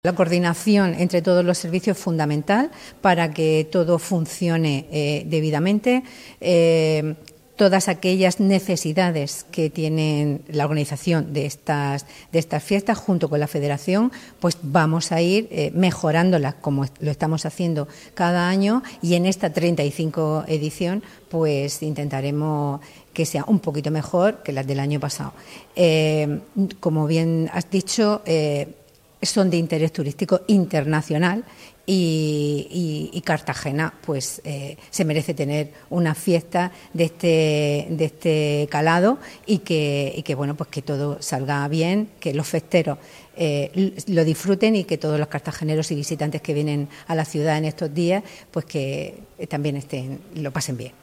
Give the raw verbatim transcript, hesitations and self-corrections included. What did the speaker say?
La coordinación entre todos los servicios es fundamental para que todo funcione eh, debidamente. Eh, todas aquellas necesidades que tienen la organización de estas, de estas fiestas junto con la Federación, pues vamos a ir eh, mejorándolas como lo estamos haciendo cada año, y en esta treinta y cinco edición pues intentaremos que sea un poquito mejor que las del año pasado. Eh, como bien has dicho, eh, son de interés turístico internacional y, y, y Cartagena pues eh, se merece tener una fiesta de este, de este calado y que, y que bueno pues que todo salga bien, que los festeros eh, lo disfruten y que todos los cartageneros y visitantes que vienen a la ciudad en estos días pues que también estén, lo pasen bien.